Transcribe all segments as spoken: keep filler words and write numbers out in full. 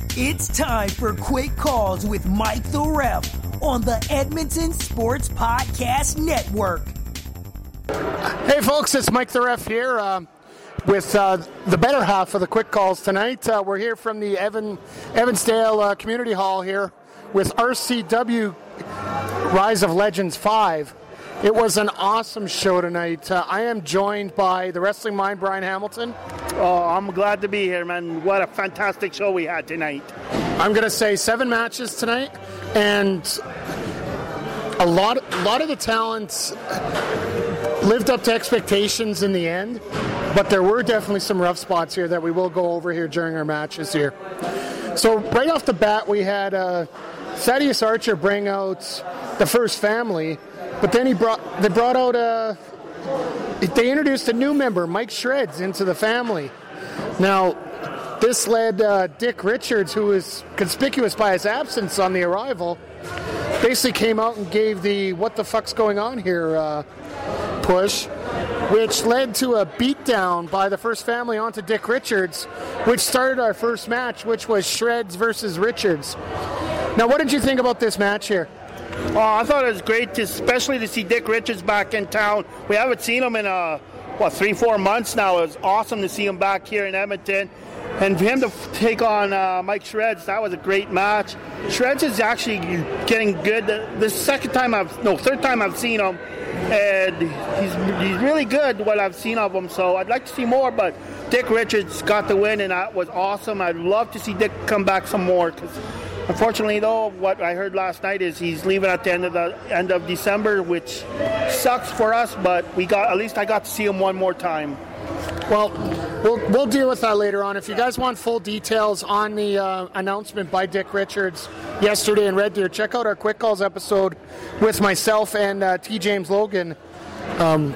It's time for Quick Calls with Mike the Ref on the Edmonton Sports Podcast Network. Hey folks, it's Mike the Ref here uh, with uh, the better half of the Quick Calls tonight. Uh, we're here from the Evan Evansdale uh, Community Hall here with R C W Rise of Legends five. It was an awesome show tonight. Uh, I am joined by the Wrestling Mind, Brian Hamilton. Oh, I'm glad to be here, man. What a fantastic show we had tonight. I'm going to say seven matches tonight, and a lot, a lot of the talent lived up to expectations in the end, but there were definitely some rough spots here that we will go over here during our matches here. So right off the bat, we had uh, Thaddeus Archer bring out the First Family, but then he brought they brought out a they introduced a new member, Mike Shreds, into the family. Now, this led uh, Dick Richards, who was conspicuous by his absence on the arrival, basically came out and gave the "what the fuck's going on here" uh, push, which led to a beatdown by the First Family onto Dick Richards, which started our first match, which was Shreds versus Richards. Now, what did you think about this match here? Oh, I thought it was great, to, especially to see Dick Richards back in town. We haven't seen him in, uh, what, three, four months now. It was awesome to see him back here in Edmonton. And for him to take on uh, Mike Shreds, that was a great match. Shreds is actually getting good. The second time I've, no, third time I've seen him. And he's he's really good, what I've seen of him. So I'd like to see more, but Dick Richards got the win, and that was awesome. I'd love to see Dick come back some more, because unfortunately, though, what I heard last night is he's leaving at the end of the end of December, which sucks for us. But we got at least I got to see him one more time. Well, we'll we'll deal with that later on. If you guys want full details on the uh, announcement by Dick Richards yesterday in Red Deer, check out our Quick Calls episode with myself and uh, T. James Logan. Um,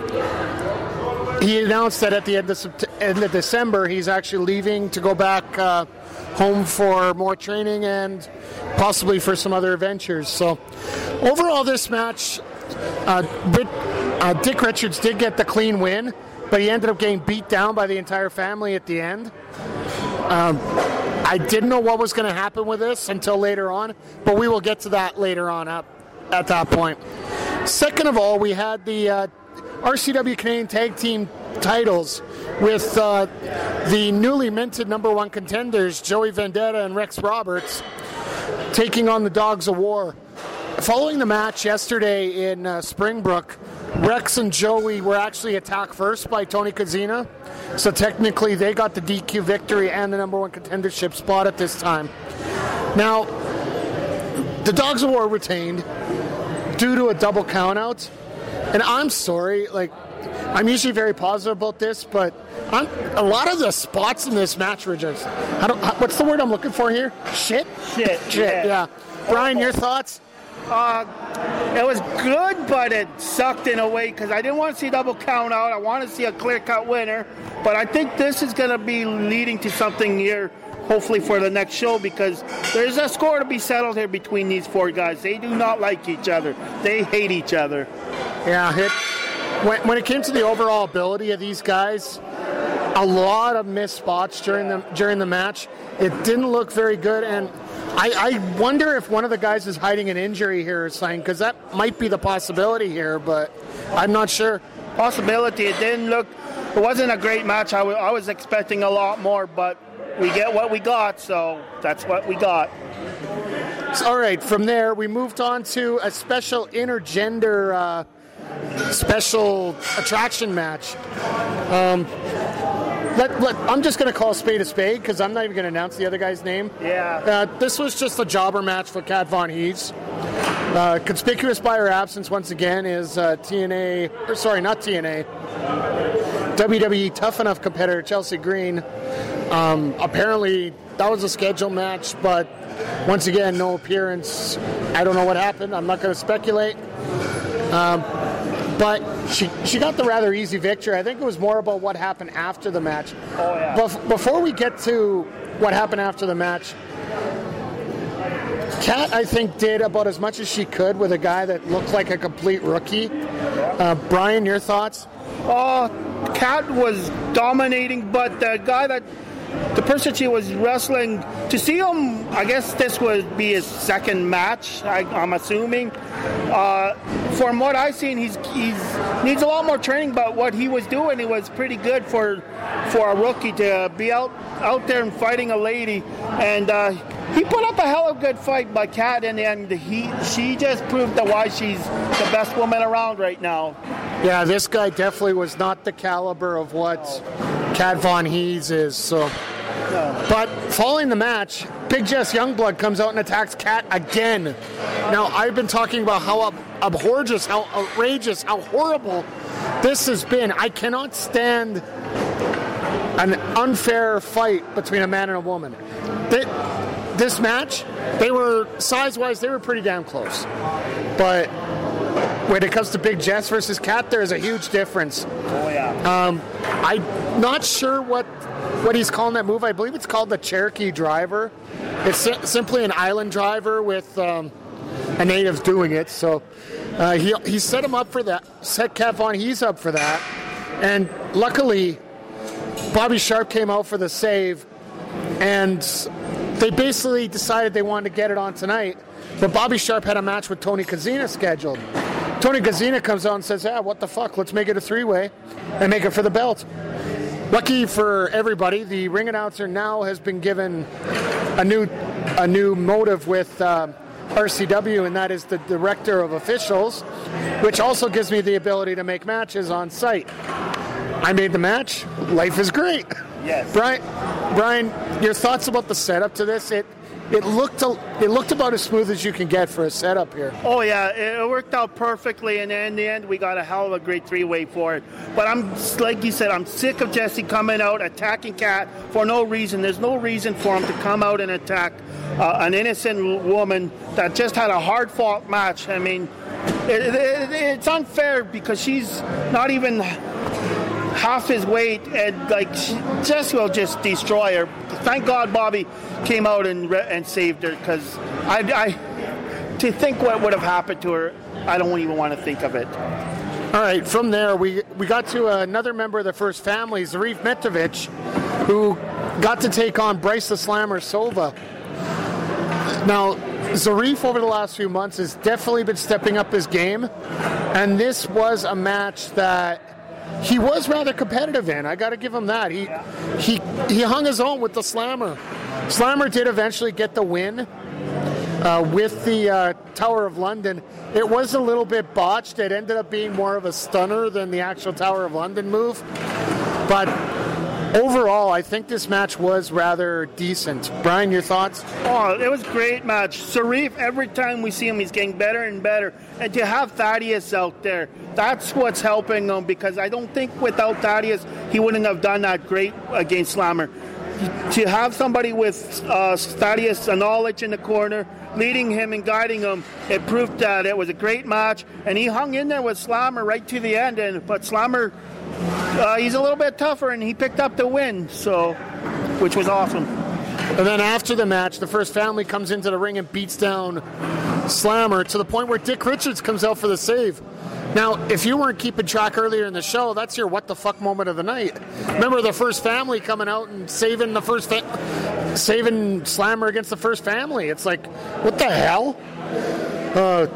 he announced that at the end of, Sept- end of December, he's actually leaving to go back uh, home for more training and possibly for some other adventures. So, overall, this match, uh, Brit- uh, Dick Richards did get the clean win, but he ended up getting beat down by the entire family at the end. Um, I didn't know what was going to happen with this until later on, but we will get to that later on up at that point. Second of all, we had the uh, R C W Canadian Tag Team titles with uh, the newly minted number one contenders, Joey Vendetta and Rex Roberts, taking on the Dogs of War. Following the match yesterday in uh, Springbrook, Rex and Joey were actually attacked first by Tony Kozina, so technically they got the D Q victory and the number one contendership spot at this time. Now, the Dogs of War retained due to a double countout, and I'm sorry, like, I'm usually very positive about this, but I'm, a lot of the spots in this match were just, I don't, what's the word I'm looking for here? Shit? Shit. Shit, yeah. Brian, your thoughts? Uh, it was good, but it sucked in a way, because I didn't want to see double count out. I want to see a clear-cut winner, but I think this is going to be leading to something here, hopefully for the next show, because there's a score to be settled here between these four guys. They do not like each other. They hate each other. Yeah, it, when, when it came to the overall ability of these guys, a lot of missed spots during the during the match. It didn't look very good, and I, I wonder if one of the guys is hiding an injury here or something, because that might be the possibility here, but I'm not sure. Possibility. It didn't look, it wasn't a great match. I, w- I was expecting a lot more, but we get what we got, so that's what we got. So, all right, from there, we moved on to a special intergender uh, special attraction match. Um, let, let, I'm just going to call a spade a spade, because I'm not even going to announce the other guy's name. Yeah. Uh, this was just a jobber match for Kat Von Heaves. Uh, conspicuous by her absence, once again, is uh, T N A, or sorry, not T N A, W W E Tough Enough competitor Chelsea Green. Um, apparently, that was a scheduled match, but once again, no appearance. I don't know what happened. I'm not going to speculate. Um, but she she got the rather easy victory. I think it was more about what happened after the match. Oh, yeah. Bef- before we get to what happened after the match, Kat, I think, did about as much as she could with a guy that looked like a complete rookie. Uh, Brian, your thoughts? Oh, Kat was dominating, but the guy that the person she was wrestling, to see him, I guess this would be his second match, I, I'm assuming. Uh, from what I've seen, he's he's needs a lot more training, but what he was doing, it was pretty good for for a rookie to be out, out there and fighting a lady. And uh, he put up a hell of a good fight by Kat, and, and he she just proved that why she's the best woman around right now. Yeah, this guy definitely was not the caliber of what Kat Von Hees is. So, No. But following the match, Big Jess Youngblood comes out and attacks Kat again. Now, I've been talking about how ab- abhorrent, how outrageous, how horrible this has been. I cannot stand an unfair fight between a man and a woman. They, this match, they were, size-wise, they were pretty damn close. But when it comes to Big Jess versus Kat, there is a huge difference. Oh, yeah. Um, I'm not sure what what he's calling that move. I believe it's called the Cherokee Driver. It's si- simply an island driver with um, a native doing it. So uh, he he set him up for that. Set Kat Von Hees up for that. And luckily, Bobby Sharp came out for the save. And they basically decided they wanted to get it on tonight. But Bobby Sharp had a match with Tony Kozina scheduled. Tony Kozina comes out and says, yeah, what the fuck, let's make it a three-way and make it for the belt. Lucky for everybody, the ring announcer now has been given a new a new motive with uh, R C W, and that is the director of officials, which also gives me the ability to make matches on site. I made the match. Life is great. Yes. Brian, Brian, your thoughts about the setup to this? It it looked a, it looked about as smooth as you can get for a setup here. Oh, yeah, it worked out perfectly, and in the end, we got a hell of a great three-way for it. But I'm, like you said, I'm sick of Jesse coming out, attacking Kat for no reason. There's no reason for him to come out and attack uh, an innocent woman that just had a hard-fought match. I mean, it, it, it's unfair because she's not even half his weight, and like Jesse will just destroy her. Thank God Bobby came out and re- and saved her, because I, I to think what would have happened to her, I don't even want to think of it. All right, from there we we got to another member of the First Family, Zarif Metrovic, who got to take on Bryce the Slammer Sova. Now, Zarif over the last few months has definitely been stepping up his game, and this was a match that he was rather competitive in. I got to give him that. He he he hung his own with the Slammer. Slammer did eventually get the win uh, with the uh, Tower of London. It was a little bit botched. It ended up being more of a stunner than the actual Tower of London move. But overall, I think this match was rather decent. Brian, your thoughts? Oh, it was a great match. Zarif, every time we see him, he's getting better and better. And to have Thaddeus out there, that's what's helping him, because I don't think without Thaddeus, he wouldn't have done that great against Slammer. To have somebody with uh, Thaddeus' knowledge in the corner, leading him and guiding him, it proved that it was a great match. And he hung in there with Slammer right to the end. And but Slammer, uh, he's a little bit tougher, and he picked up the win, so which was awesome. And then after the match, the First Family comes into the ring and beats down Slammer to the point where Dick Richards comes out for the save. Now, if you weren't keeping track earlier in the show, that's your what the fuck moment of the night. Remember the First Family coming out and saving the first fa- saving Slammer against the First Family. It's like, what the hell? Uh,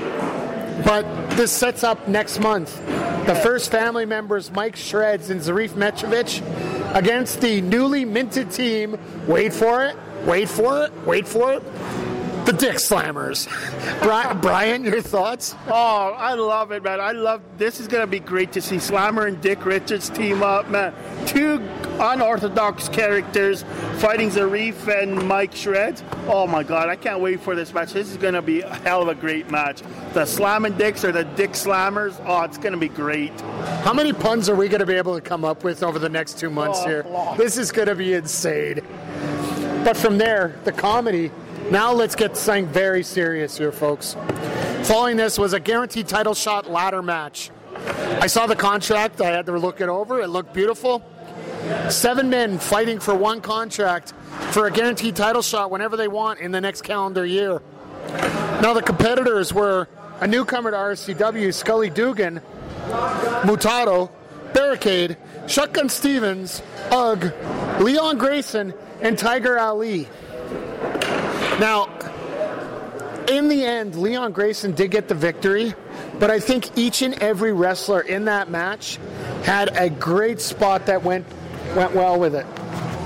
but this sets up next month. The First Family members, Mike Shreds and Zarif Metrovic, against the newly minted team. Wait for it. Wait for it. Wait for it. The Dick Slammers. Brian, Brian, your thoughts? Oh, I love it, man. I love this. Is going to be great to see Slammer and Dick Richards team up, man. Two unorthodox characters fighting Zarif and Mike Shreds. Oh, my God. I can't wait for this match. This is going to be a hell of a great match. The Slammin' Dicks or the Dick Slammers. Oh, it's going to be great. How many puns are we going to be able to come up with over the next two months oh, here? Oh. This is going to be insane. But from there, the comedy. Now let's get something very serious here, folks. Following this was a guaranteed title shot ladder match. I saw the contract. I had to look it over. It looked beautiful. Seven men fighting for one contract for a guaranteed title shot whenever they want in the next calendar year. Now the competitors were a newcomer to R C W, Scully Dugan, Mutado, Barricade, Shotgun Stevens, Ugg, Leon Grayson and Tiger Ali. Now, in the end, Leon Grayson did get the victory, but I think each and every wrestler in that match had a great spot that went went well with it.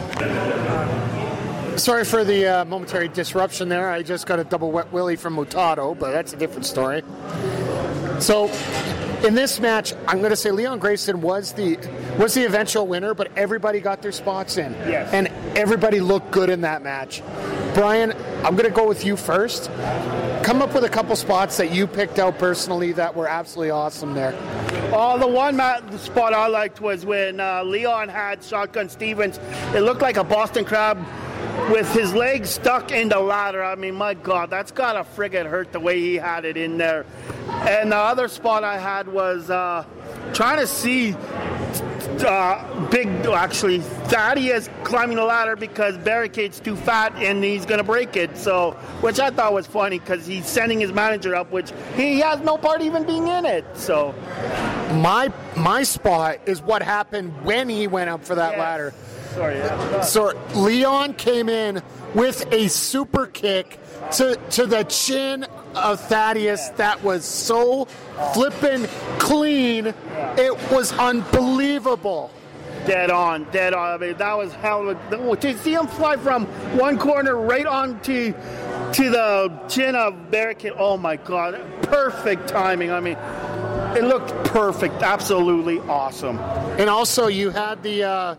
Sorry for the uh, momentary disruption there. I just got a double wet willy from Mutado, but that's a different story. So, in this match, I'm going to say Leon Grayson was the was the eventual winner, but everybody got their spots in. Yes. And everybody looked good in that match. Brian, I'm going to go with you first. Come up with a couple spots that you picked out personally that were absolutely awesome there. Oh, the one ma- the spot I liked was when uh, Leon had Shotgun Stevens. It looked like a Boston Crab with his legs stuck in the ladder. I mean, my God, that's got to friggin' hurt the way he had it in there. And the other spot I had was uh, trying to see uh, Big, actually, Thaddeus climbing the ladder because Barricade's too fat and he's going to break it. So, which I thought was funny because he's sending his manager up, which he has no part even being in it. So, my my spot is what happened when he went up for that yes. ladder. Sorry. Yeah. So Leon came in with a super kick to to the chin of Thaddeus that was so flippin' clean. It was unbelievable. Dead on, dead on. I mean, that was hell of a... To see him fly from one corner right onto to the chin of Barricade, oh my God, perfect timing. I mean, it looked perfect, absolutely awesome. And also you had the... Uh,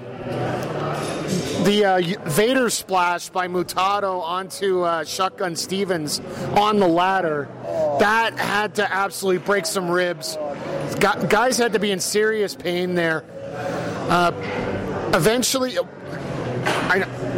The uh, Vader splash by Mutado onto uh, Shotgun Stevens on the ladder. Oh. That had to absolutely break some ribs. Gu- guys had to be in serious pain there. Uh, eventually, I,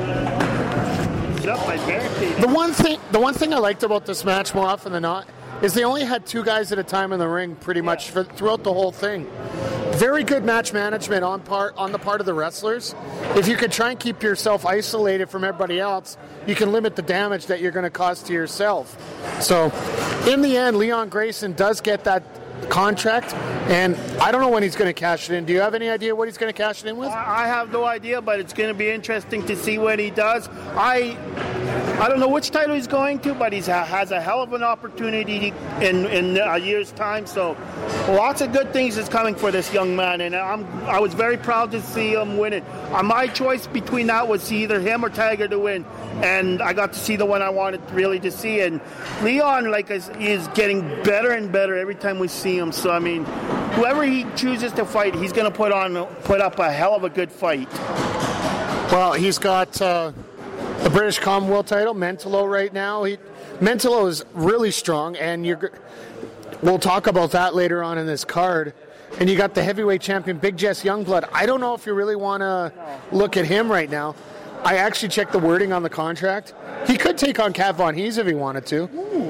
the one thing the one thing I liked about this match more often than not is they only had two guys at a time in the ring pretty much for, throughout the whole thing. Very good match management on part on the part of the wrestlers. If you could try and keep yourself isolated from everybody else, you can limit the damage that you're going to cause to yourself. So, in the end, Leon Grayson does get that contract, and I don't know when he's going to cash it in. Do you have any idea what he's going to cash it in with? I have no idea, but it's going to be interesting to see what he does. I I don't know which title he's going to, but he has a hell of an opportunity in, in a year's time. So lots of good things is coming for this young man, and I'm, I was very proud to see him win it. Uh, my choice between that was either him or Tiger to win, and I got to see the one I wanted really to see. And Leon, like, is, is getting better and better every time we see him. So, I mean, whoever he chooses to fight, he's going to put on put up a hell of a good fight. Well, he's got... Uh the British Commonwealth title, Mentolo right now. He, Mentolo is really strong, and you're, we'll talk about that later on in this card. And you got the heavyweight champion, Big Jess Youngblood. I don't know if you really want to look at him right now. I actually checked the wording on the contract. He could take on Kat Von Hees if he wanted to.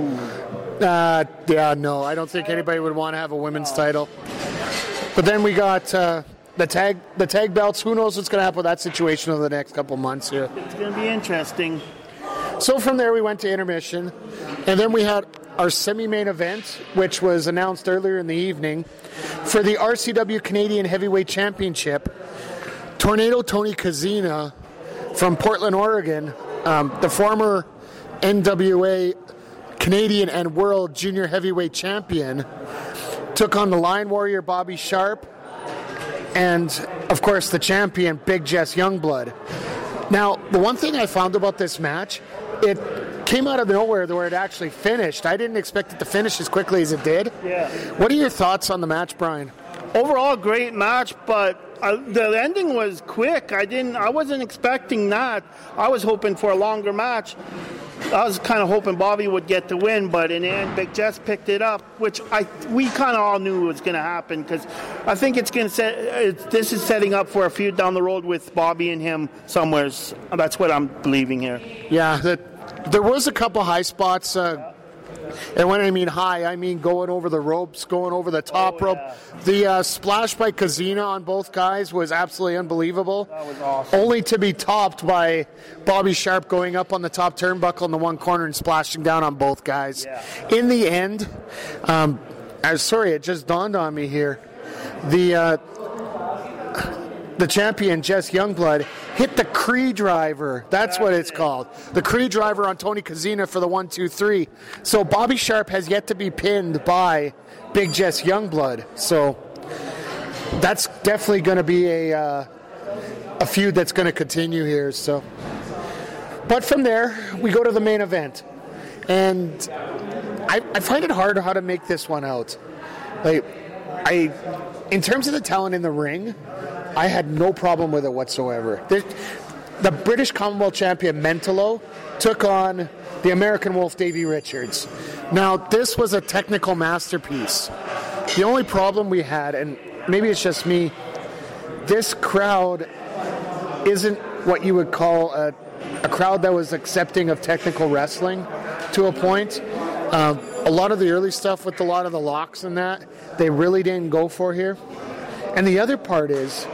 Uh, yeah, no, I don't think anybody would want to have a women's title. But then we got... Uh, The tag the tag belts, who knows what's going to happen with that situation over the next couple months here. It's going to be interesting. So from there we went to intermission, and then we had our semi-main event, which was announced earlier in the evening, for the R C W Canadian Heavyweight Championship. Tornado Tony Kozina from Portland, Oregon, um, the former N W A Canadian and World Junior Heavyweight Champion, took on the Lion Warrior Bobby Sharp, and, of course, the champion, Big Jess Youngblood. Now, the one thing I found about this match, it came out of nowhere where it actually finished. I didn't expect it to finish as quickly as it did. Yeah. What are your thoughts on the match, Brian? Overall, great match, but uh, the ending was quick. I didn't. I wasn't expecting that. I was hoping for a longer match. I was kind of hoping Bobby would get the win, but in the end, Big Jess picked it up, which I we kind of all knew was going to happen because I think it's going to set. It's, this is setting up for a feud down the road with Bobby and him somewhere. That's what I'm believing here. Yeah, that, there was a couple high spots. Uh, And when I mean high, I mean going over the ropes, going over the top oh, rope. Yeah. The uh, splash by Kozina on both guys was absolutely unbelievable. That was awesome. Only to be topped by Bobby Sharp going up on the top turnbuckle in the one corner and splashing down on both guys. Yeah. In the end, um, I'm sorry, it just dawned on me here. The uh, the champion, Jess Youngblood, hit the Cree driver. That's what it's called. The Cree driver on Tony Kozina for the one two three. So Bobby Sharp has yet to be pinned by Big Jess Youngblood. So that's definitely going to be a uh, a feud that's going to continue here. So, but from there, we go to the main event. And I, I find it hard how to make this one out. Like, I, in terms of the talent in the ring, I had no problem with it whatsoever. The, the British Commonwealth champion Mentolo took on the American Wolf Davey Richards. Now, this was a technical masterpiece. The only problem we had, and maybe it's just me, this crowd isn't what you would call a, a crowd that was accepting of technical wrestling to a point. Um, a lot of the early stuff with a lot of the locks and that, they really didn't go for here. And the other part is,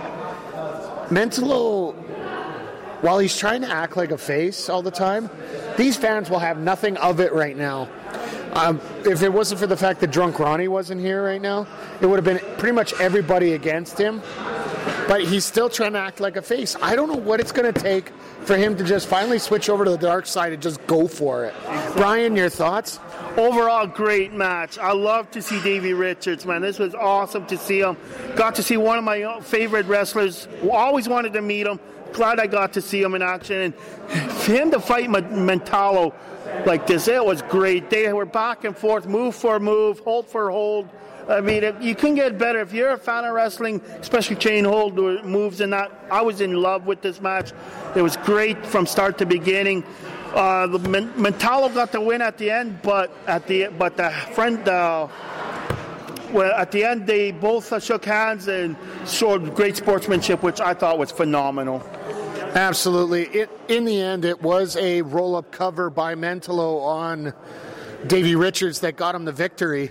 Mentolo, while he's trying to act like a face all the time, these fans will have nothing of it right now. Um, if it wasn't for the fact that Drunk Ronnie wasn't here right now, it would have been pretty much everybody against him. But he's still trying to act like a face. I don't know what it's going to take for him to just finally switch over to the dark side and just go for it. Brian, your thoughts? Overall, great match. I love to see Davey Richards, man. This was awesome to see him. Got to see one of my favorite wrestlers. Always wanted to meet him. Glad I got to see him in action. And for him to fight Mentalo like this, it was great. They were back and forth, move for move, hold for hold. I mean, if, you couldn't get better. If you're a fan of wrestling, especially chain hold moves and that, I was in love with this match. It was great from start to beginning. Uh, the Mentalo got the win at the end, but at the but the friend, uh, well, at the end they both uh, shook hands and showed great sportsmanship, which I thought was phenomenal. Absolutely. It, in the end, it was a roll-up cover by Mentalo on Davey Richards that got him the victory.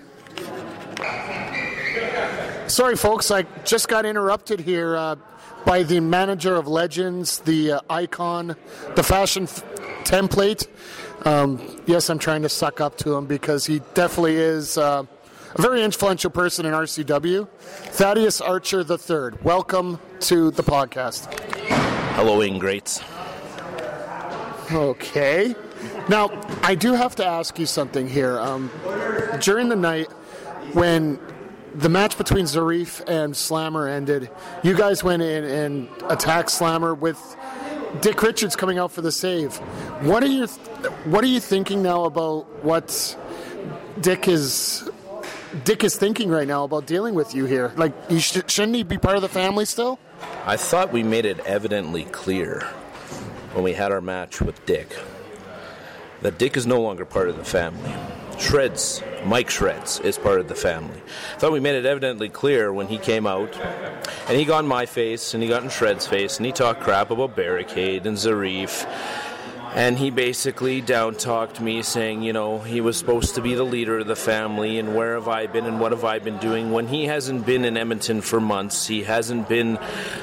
Sorry, folks, I just got interrupted here uh, by the manager of Legends, the uh, icon, the fashion f- template. Um, yes, I'm trying to suck up to him because he definitely is uh, a very influential person in R C W. Thaddeus Archer the third, welcome to the podcast. Hello, ingrates. Okay. Now, I do have to ask you something here. Um, during the night, when the match between Zarif and Slammer ended, you guys went in and attacked Slammer with Dick Richards coming out for the save. What are you What are you thinking now about what Dick is Dick is thinking right now about dealing with you here? Like, you sh- shouldn't he be part of the family still? I thought we made it evidently clear when we had our match with Dick that Dick is no longer part of the family. Shreds, Mike Shreds, is part of the family. I thought we made it evidently clear when he came out, and he got in my face, and he got in Shreds' face, and he talked crap about Barricade and Zarif, and he basically down-talked me, saying, you know, he was supposed to be the leader of the family, and where have I been, and what have I been doing, when he hasn't been in Edmonton for months. He hasn't been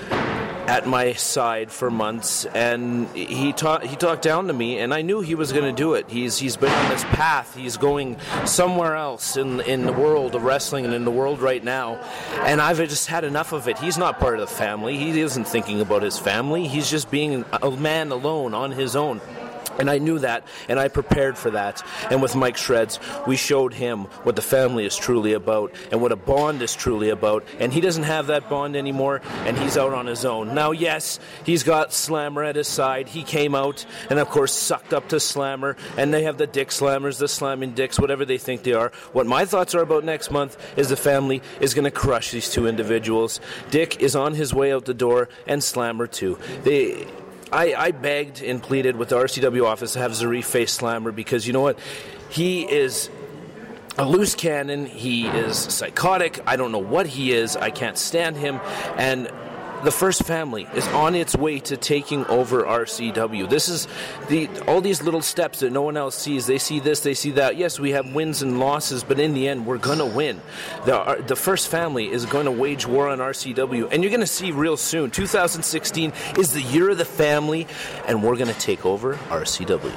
at my side for months, and he talked he talked down to me, and I knew he was going to do it. He's he's been on this path. He's going somewhere else in in the world of wrestling and in the world right now, and I've just had enough of it. He's not part of the family. He isn't thinking about his family. He's just being a man alone on his own. And I knew that, and I prepared for that. And with Mike Shreds, we showed him what the family is truly about and what a bond is truly about. And he doesn't have that bond anymore, and he's out on his own. Now, yes, he's got Slammer at his side. He came out and, of course, sucked up to Slammer. And they have the Dick Slammers, the Slamming Dicks, whatever they think they are. What my thoughts are about next month is the family is going to crush these two individuals. Dick is on his way out the door, and Slammer, too. They... I, I begged and pleaded with the R C W office to have Zarif face Slammer because, you know what, he is a loose cannon, he is psychotic, I don't know what he is, I can't stand him, and the First Family is on its way to taking over R C W. This is the all these little steps that no one else sees. They see this, they see that. Yes, we have wins and losses, but in the end, we're going to win. The, the First Family is going to wage war on R C W, and you're going to see real soon. two thousand sixteen is the year of the family, and we're going to take over R C W.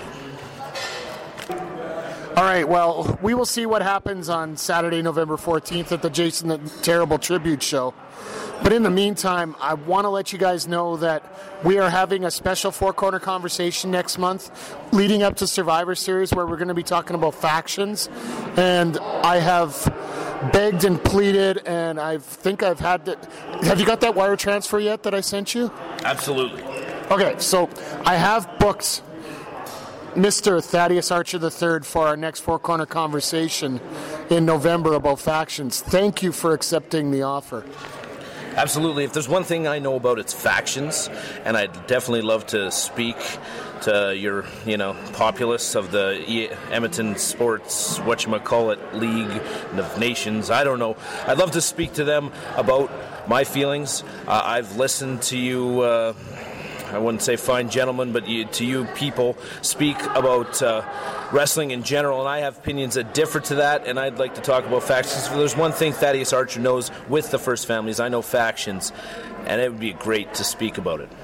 All right, well, we will see what happens on Saturday, November fourteenth at the Jason the Terrible Tribute Show. But in the meantime, I want to let you guys know that we are having a special Four Corner conversation next month leading up to Survivor Series where we're going to be talking about factions. And I have begged and pleaded, and I think I've had to... Have you got that wire transfer yet that I sent you? Absolutely. Okay, so I have booked Mister Thaddeus Archer the third for our next Four Corner conversation in November about factions. Thank you for accepting the offer. Absolutely. If there's one thing I know about, it's factions, and I'd definitely love to speak to your, you know, populace of the e- Edmonton Sports, whatchamacallit, League of Nations. I don't know. I'd love to speak to them about my feelings. Uh, I've listened to you... Uh, I wouldn't say fine gentlemen, but you, to you people speak about uh, wrestling in general, and I have opinions that differ to that, and I'd like to talk about factions. If there's one thing Thaddeus Archer knows with the First Families, I know factions, and it would be great to speak about it.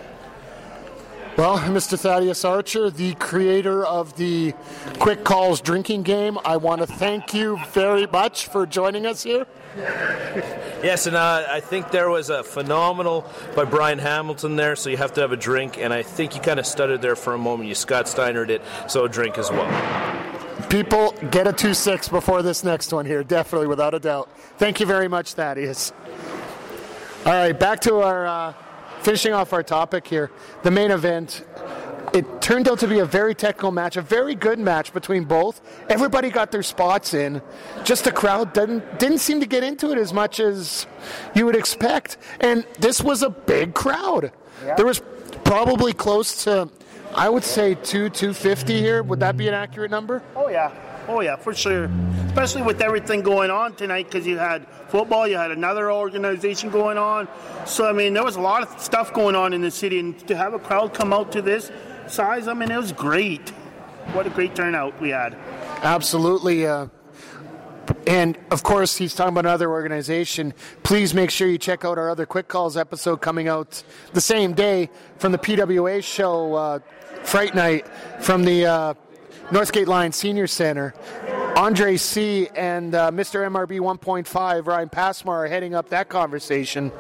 Well, Mister Thaddeus Archer, the creator of the Quick Calls drinking game, I want to thank you very much for joining us here. Yes, and uh, I think there was a phenomenal by Brian Hamilton there, so you have to have a drink, and I think you kind of stuttered there for a moment. You Scott Steinered it, so a drink as well. People, get a two six before this next one here, definitely, without a doubt. Thank you very much, Thaddeus. All right, back to our... Uh, finishing off our topic here, the main event. It turned out to be a very technical match, a very good match between both. Everybody got their spots in. Just the crowd didn't didn't seem to get into it as much as you would expect. And this was a big crowd. Yeah. There was probably close to, I would say, two, two fifty here. Would that be an accurate number? Oh, yeah. Oh, yeah, for sure. Especially with everything going on tonight, because you had football, you had another organization going on. So, I mean, there was a lot of stuff going on in the city, and to have a crowd come out to this size, I mean, it was great. What a great turnout we had. Absolutely. Uh, and, of course, he's talking about another organization. Please make sure you check out our other Quick Calls episode coming out the same day from the P W A show, uh, Fright Night, from the... Uh, Northgate Lions Senior Center. Andre C. and uh, Mister M R B one point five, Ryan Passmar, are heading up that conversation.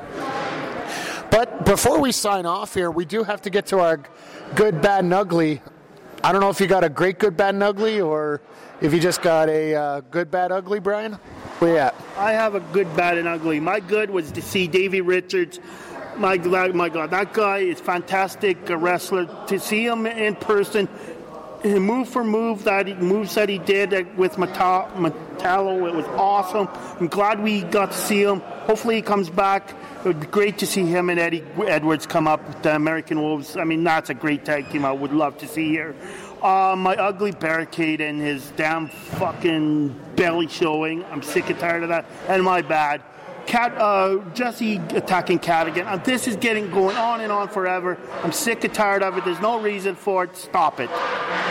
But before we sign off here, we do have to get to our good, bad, and ugly. I don't know if you got a great, good, bad, and ugly, or if you just got a uh, good, bad, ugly, Brian. Where you at? I have a good, bad, and ugly. My good was to see Davey Richards. My, my God, that guy is fantastic, a wrestler. To see him in person, move for move, that he, moves that he did with Mata, Metallo, it was awesome. I'm glad we got to see him. Hopefully he comes back. It would be great to see him and Eddie Edwards come up with the American Wolves. I mean, that's a great tag team I would love to see here. Uh, my ugly Barricade and his damn fucking belly showing. I'm sick and tired of that. And my bad. Cat, uh, Jesse attacking Cat again. Uh, this is getting going on and on forever. I'm sick and tired of it. There's no reason for it. Stop it.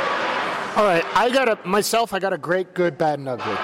All right, I got a myself. I got a great, good, bad, and ugly.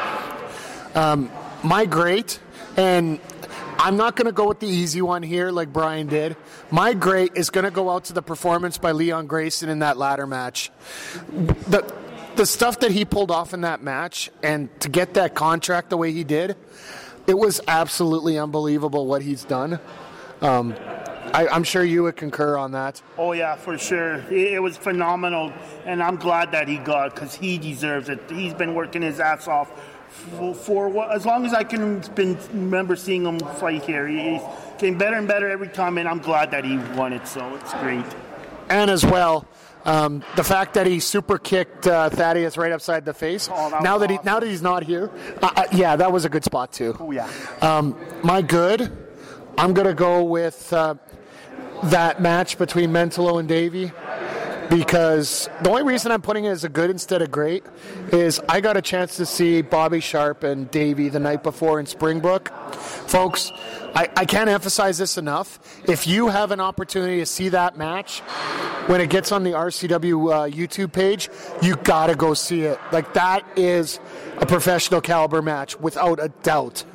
Um, my great, and I'm not going to go with the easy one here like Brian did. My great is going to go out to the performance by Leon Grayson in that ladder match. The the stuff that he pulled off in that match, and to get that contract the way he did. It was absolutely unbelievable what he's done. Um, I, I'm sure you would concur on that. Oh, yeah, for sure. It, it was phenomenal, and I'm glad that he got because he deserves it. He's been working his ass off for, for as long as I can been, remember seeing him fight here. He's getting better and better every time, and I'm glad that he won it, so it's great. And as well, Um, the fact that he super kicked uh, Thaddeus right upside the face. Oh, that now that awesome. he now that he's not here, uh, uh, yeah, that was a good spot too. Oh yeah. Um, my good, I'm gonna go with uh, that match between Mentolo and Davey, because the only reason I'm putting it as a good instead of great is I got a chance to see Bobby Sharp and Davey the night before in Springbrook, folks. I, I can't emphasize this enough. If you have an opportunity to see that match when it gets on the R C W uh, YouTube page, you gotta go see it. Like, that is a professional caliber match without a doubt.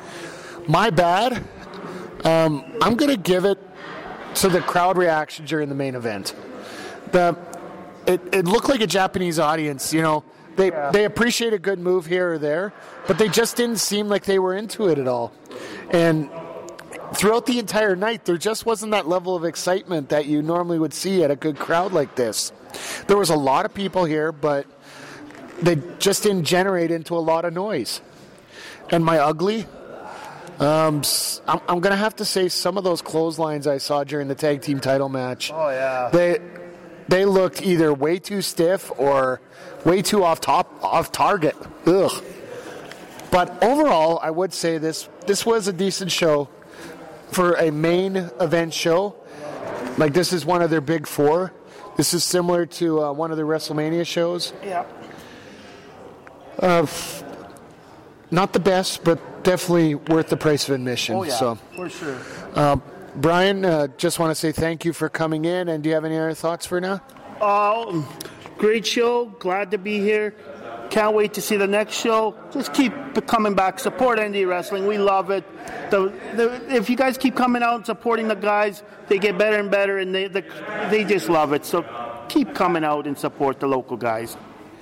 My bad. Um, I'm gonna give it to the crowd reaction during the main event. The it, it looked like a Japanese audience, you know. They yeah. they appreciate a good move here or there, but they just didn't seem like they were into it at all. And throughout the entire night, there just wasn't that level of excitement that you normally would see at a good crowd like this. There was a lot of people here, but they just didn't generate into a lot of noise. And my ugly, um, I'm, I'm going to have to say some of those clotheslines I saw during the tag team title match, Oh, yeah. they they looked either way too stiff or way too off top, off target. Ugh. But overall, I would say this this was a decent show for a main event show. Like, this is one of their big four. This is similar to uh, one of the WrestleMania shows. Yeah. Uh, not the best, but definitely worth the price of admission. Oh, yeah, so, for sure. uh, Brian, uh, just want to say thank you for coming in. And do you have any other thoughts for now? Uh, great show. Glad to be here. Can't wait to see the next show. Just keep coming back. Support indie wrestling. We love it. The, the, if you guys keep coming out and supporting the guys, they get better and better, and they the, they just love it. So keep coming out and support the local guys.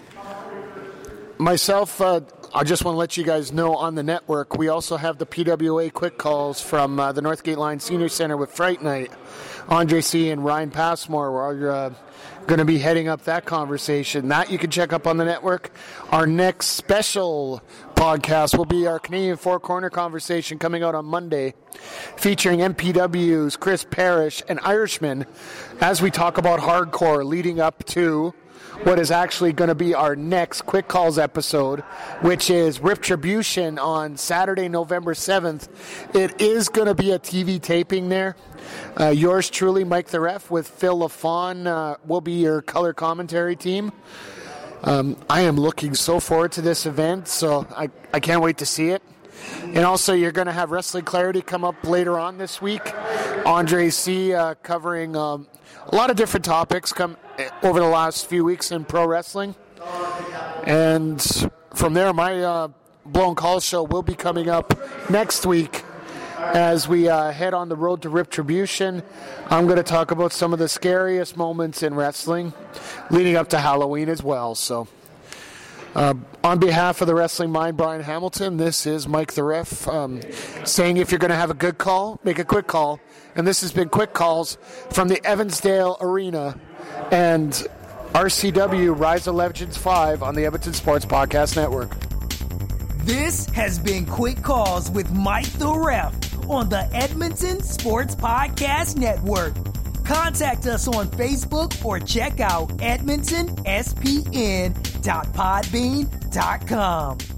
Myself, uh, I just want to let you guys know on the network, we also have the P W A quick calls from uh, the Northgate Line Senior Center with Fright Night. Andre C. and Ryan Passmore are uh, going to be heading up that conversation. That you can check up on the network. Our next special podcast will be our Canadian Four Corner conversation coming out on Monday, featuring M P W's Chris Parrish and Irishman as we talk about hardcore leading up to what is actually going to be our next Quick Calls episode, which is Retribution on Saturday, November seventh. It is going to be a T V taping there. Uh, yours truly, Mike the Ref, with Phil LaFawn, uh, will be your color commentary team. Um, I am looking so forward to this event, so I, I can't wait to see it. And also, you're going to have Wrestling Clarity come up later on this week. Andre C. Uh, covering um, a lot of different topics come over the last few weeks in pro wrestling. And from there, my uh, Blown Calls show will be coming up next week as we uh, head on the road to Retribution. I'm going to talk about some of the scariest moments in wrestling leading up to Halloween as well. So, uh, on behalf of the Wrestling Mind, Brian Hamilton, this is Mike the Ref um, saying if you're going to have a good call, make a quick call. And this has been Quick Calls from the Evansdale Arena and R C W Rise of Legends five on the Edmonton Sports Podcast Network. This has been Quick Calls with Mike the Ref on the Edmonton Sports Podcast Network. Contact us on Facebook or check out edmonton s p n dot podbean dot com.